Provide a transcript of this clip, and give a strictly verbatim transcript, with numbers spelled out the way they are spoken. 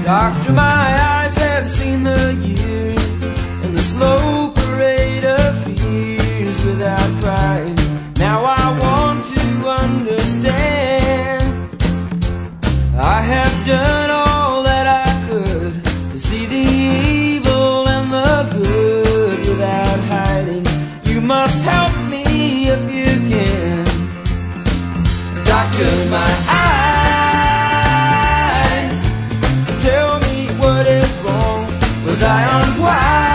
Doctor, my eyes have seen the years and the slow parade of fears without crying. Now I want to understand. I have done all that I could to see the evil and the good without hiding. You must help me if you can. Doctor, my eyes, tell me what is wrong. Was I unwise?